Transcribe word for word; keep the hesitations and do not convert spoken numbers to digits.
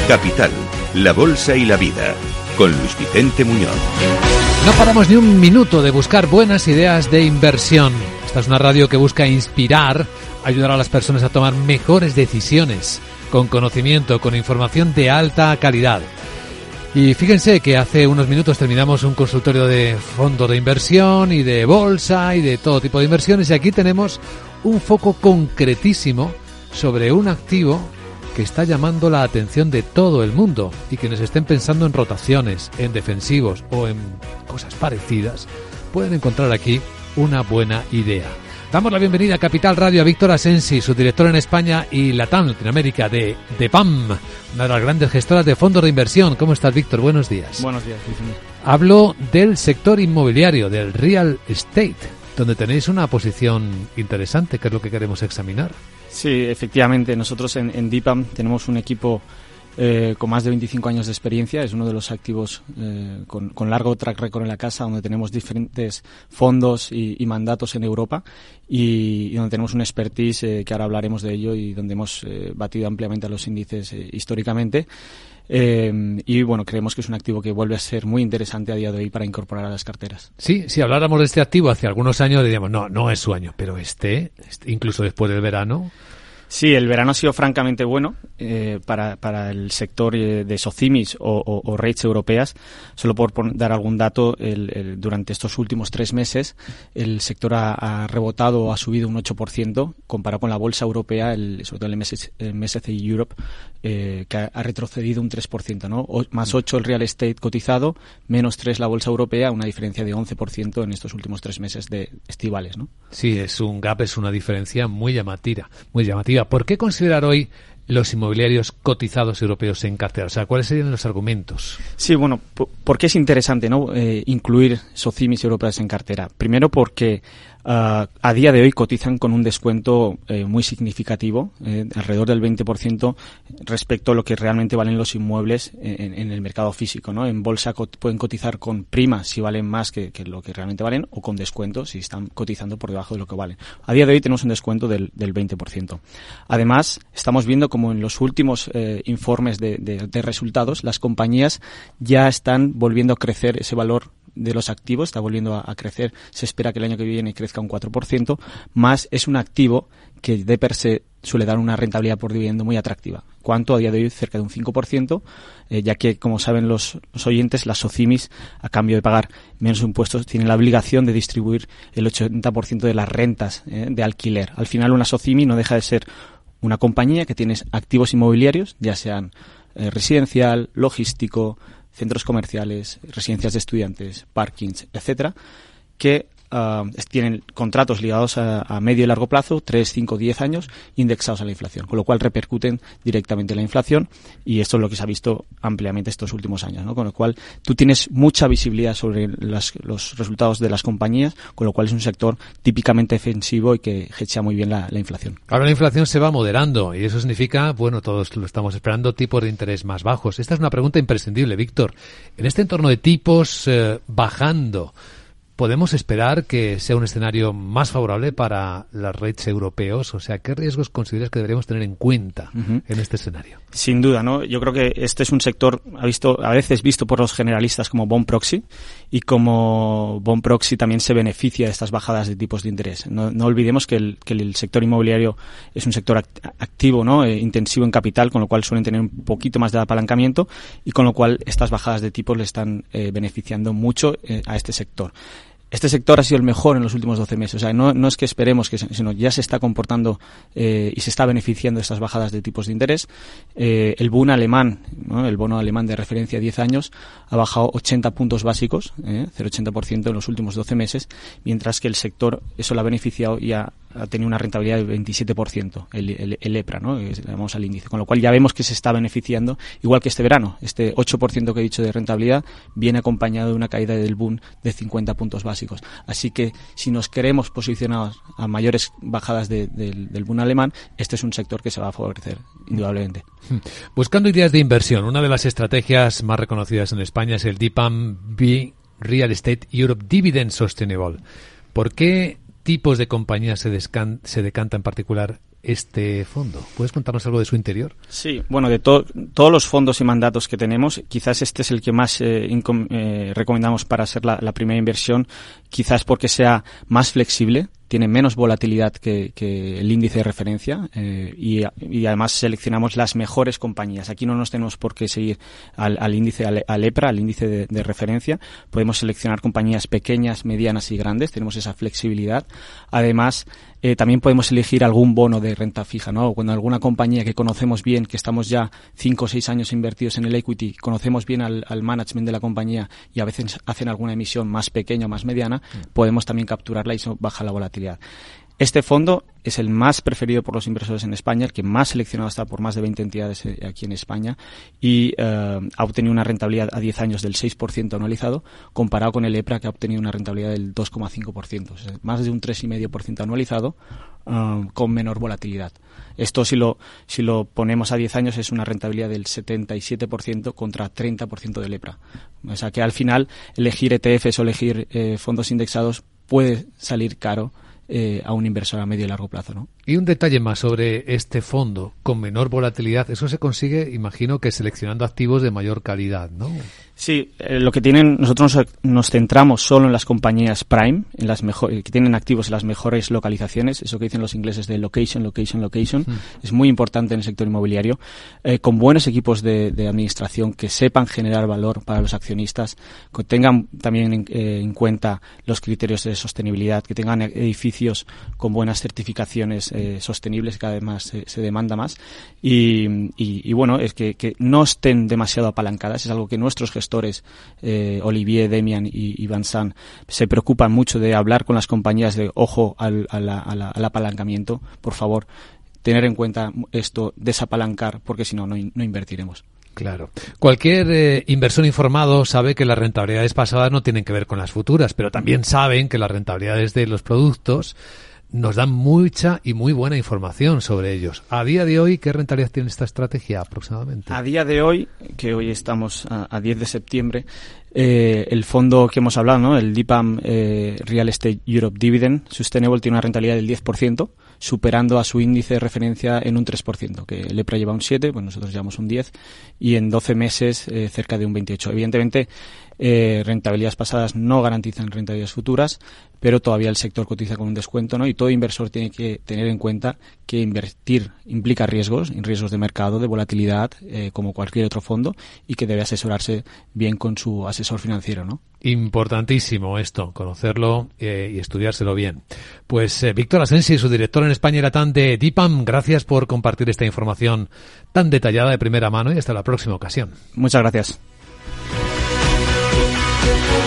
Capital, la bolsa y la vida, con Luis Vicente Muñoz. No paramos ni un minuto de buscar buenas ideas de inversión. Esta es una radio que busca inspirar, ayudar a las personas a tomar mejores decisiones, con conocimiento, con información de alta calidad. Y fíjense que hace unos minutos terminamos un consultorio de fondos de inversión y de bolsa y de todo tipo de inversiones, y aquí tenemos un foco concretísimo sobre un activo que está llamando la atención de todo el mundo, y quienes estén pensando en rotaciones, en defensivos o en cosas parecidas, pueden encontrar aquí una buena idea. Damos la bienvenida a Capital Radio a Víctor Asensi, su director en España y Latam, Latinoamérica, de, de P A M, una de las grandes gestoras de fondos de inversión. ¿Cómo estás, Víctor? Buenos días. Buenos días, Vicente. Hablo del sector inmobiliario, del real estate, donde tenéis una posición interesante, que es lo que queremos examinar. Sí, efectivamente. Nosotros en, en D I P A M tenemos un equipo eh, con más de veinticinco años de experiencia. Es uno de los activos eh, con, con largo track record en la casa, donde tenemos diferentes fondos y, y mandatos en Europa, y, y donde tenemos un expertise eh, que ahora hablaremos de ello, y donde hemos eh, batido ampliamente a los índices eh, históricamente. Eh, y bueno, creemos que es un activo que vuelve a ser muy interesante a día de hoy para incorporar a las carteras. Sí, si habláramos de este activo hace algunos años diríamos, no, no es su año, pero este, este incluso después del verano... Sí, el verano ha sido francamente bueno eh, para, para el sector eh, de SOCIMIs o, o, o rates europeas. Solo por poner, dar algún dato, el, el, durante estos últimos tres meses el sector ha, ha rebotado o ha subido un ocho por ciento comparado con la bolsa europea, el, sobre todo el M S C I Europe, eh, que ha, ha retrocedido un tres por ciento, ¿no? O, más ocho el real estate cotizado, menos tres la bolsa europea, una diferencia de once por ciento en estos últimos tres meses de estivales, ¿no? Sí, es un gap, es una diferencia muy llamativa, muy llamativa. ¿Por qué considerar hoy los inmobiliarios cotizados europeos en cartera? O sea, ¿cuáles serían los argumentos? Sí, bueno, ¿por qué es interesante, no, eh, incluir SOCIMIs europeas en cartera? Primero porque uh, a día de hoy cotizan con un descuento eh, muy significativo, eh, alrededor del veinte por ciento respecto a lo que realmente valen los inmuebles en, en el mercado físico, ¿no? En bolsa co- pueden cotizar con prima si valen más que, que lo que realmente valen, o con descuento si están cotizando por debajo de lo que valen. A día de hoy tenemos un descuento del, del veinte por ciento. Además, estamos viendo como en los últimos eh, informes de, de, de resultados, las compañías ya están volviendo a crecer ese valor de los activos, está volviendo a, a crecer. Se espera que el año que viene crezca un cuatro por ciento, más es un activo que de per se suele dar una rentabilidad por dividendo muy atractiva. ¿Cuánto? A día de hoy cerca de un cinco por ciento, eh, ya que, como saben los, los oyentes, las SOCIMIs, a cambio de pagar menos impuestos, tienen la obligación de distribuir el ochenta por ciento de las rentas eh, de alquiler. Al final, una SOCIMI no deja de ser una compañía que tiene activos inmobiliarios, ya sean eh, residencial, logístico, centros comerciales, residencias de estudiantes, parkings, etcétera, que uh, tienen contratos ligados a, a medio y largo plazo, tres, cinco, diez años, indexados a la inflación, con lo cual repercuten directamente en la inflación, y esto es lo que se ha visto ampliamente estos últimos años, ¿no? Con lo cual tú tienes mucha visibilidad sobre las, los resultados de las compañías, con lo cual es un sector típicamente defensivo y que hedgea muy bien la, la inflación. Ahora la inflación se va moderando, y eso significa, bueno, todos lo estamos esperando, tipos de interés más bajos. Esta es una pregunta imprescindible, Víctor. En este entorno de tipos eh, bajando, ¿podemos esperar que sea un escenario más favorable para las rates europeos? O sea, ¿qué riesgos consideras que deberíamos tener en cuenta uh-huh. en este escenario? Sin duda, ¿no? Yo creo que este es un sector ha visto, a veces visto por los generalistas como bond proxy, y como bond proxy también se beneficia de estas bajadas de tipos de interés. No, no olvidemos que el, que el sector inmobiliario es un sector act- activo, ¿no? Eh, intensivo en capital, con lo cual suelen tener un poquito más de apalancamiento, y con lo cual estas bajadas de tipos le están eh, beneficiando mucho eh, a este sector. Este sector ha sido el mejor en los últimos doce meses. O sea, no, no es que esperemos, que, sino ya se está comportando eh, y se está beneficiando de estas bajadas de tipos de interés. Eh, el Bund alemán, ¿no? El bono alemán de referencia a diez años, ha bajado ochenta puntos básicos, eh, cero coma ochenta por ciento en los últimos doce meses, mientras que el sector eso lo ha beneficiado y ha, ha tenido una rentabilidad del veintisiete por ciento, el, el, el EPRA, ¿no? Que le llamamos al índice. Con lo cual ya vemos que se está beneficiando, igual que este verano. Este ocho por ciento que he dicho de rentabilidad viene acompañado de una caída del Bund de cincuenta puntos básicos. Así que si nos queremos posicionar a mayores bajadas de, de, del Bund alemán, este es un sector que se va a favorecer, indudablemente. Buscando ideas de inversión, una de las estrategias más reconocidas en España es el D I P A M B Real Estate Europe Dividend Sustainable. ¿Por qué tipos de compañías se, descan- se decanta en particular este fondo? ¿Puedes contarnos algo de su interior? Sí, bueno, de to- todos los fondos y mandatos que tenemos, quizás este es el que más eh, incom- eh, recomendamos para hacer la, la primera inversión, quizás porque sea más flexible, tiene menos volatilidad que, que el índice de referencia eh, y, y además seleccionamos las mejores compañías. Aquí no nos tenemos por qué seguir al, al índice, al, al EPRA, al índice de, de referencia. Podemos seleccionar compañías pequeñas, medianas y grandes. Tenemos esa flexibilidad. Además, eh, también podemos elegir algún bono de renta fija, ¿no? Cuando alguna compañía que conocemos bien, que estamos ya cinco o seis años invertidos en el equity, conocemos bien al, al management de la compañía y a veces hacen alguna emisión más pequeña o más mediana, mm. podemos también capturarla y eso baja la volatilidad. Este fondo es el más preferido por los inversores en España, el que más seleccionado está por más de veinte entidades aquí en España y eh, ha obtenido una rentabilidad a diez años del seis por ciento anualizado, comparado con el EPRA, que ha obtenido una rentabilidad del dos coma cinco por ciento, o sea, más de un tres coma cinco por ciento anualizado uh, con menor volatilidad. Esto, si lo si lo ponemos a diez años, es una rentabilidad del setenta y siete por ciento contra treinta por ciento del EPRA. O sea que al final elegir E T Fs o elegir eh, fondos indexados puede salir caro Eh, a un inversor a medio y largo plazo, ¿no? Y un detalle más sobre este fondo con menor volatilidad. Eso se consigue, imagino, que seleccionando activos de mayor calidad, ¿no? Sí, eh, lo que tienen, nosotros nos, nos centramos solo en las compañías prime, en las mejores, que tienen activos en las mejores localizaciones, eso que dicen los ingleses de location, location, location, mm. es muy importante en el sector inmobiliario, eh, con buenos equipos de, de administración que sepan generar valor para los accionistas, que tengan también en, eh, en cuenta los criterios de sostenibilidad, que tengan edificios con buenas certificaciones eh, sostenibles, que además se, se demanda más, y, y, y bueno, es que, que no estén demasiado apalancadas, es algo que nuestros gestores Eh, Olivier, Demian y, y Vincent se preocupan mucho de hablar con las compañías de ojo al, a la, a la, al apalancamiento. Por favor, tener en cuenta esto, desapalancar, porque si no, no, no invertiremos. Claro. Cualquier eh, inversor informado sabe que las rentabilidades pasadas no tienen que ver con las futuras, pero también saben que las rentabilidades de los productos nos dan mucha y muy buena información sobre ellos. A día de hoy, ¿qué rentabilidad tiene esta estrategia aproximadamente? A día de hoy, que hoy estamos a, a diez de septiembre, eh, el fondo que hemos hablado, ¿no? El D I P A M eh, Real Estate Europe Dividend Sustainable tiene una rentabilidad del diez por ciento, superando a su índice de referencia en un tres por ciento, que el EPRA lleva un siete, pues nosotros llevamos un diez, y en doce meses eh, cerca de un veintiocho. Evidentemente, eh, rentabilidades pasadas no garantizan rentabilidades futuras, pero todavía el sector cotiza con un descuento, ¿no? Y todo inversor tiene que tener en cuenta que invertir implica riesgos, riesgos de mercado, de volatilidad, eh, como cualquier otro fondo, y que debe asesorarse bien con su asesor financiero, ¿no? Importantísimo esto, conocerlo eh, y estudiárselo bien. Pues eh, Víctor Asensi, su director en España y Latam de D I P A M, gracias por compartir esta información tan detallada de primera mano y hasta la próxima ocasión. Muchas gracias.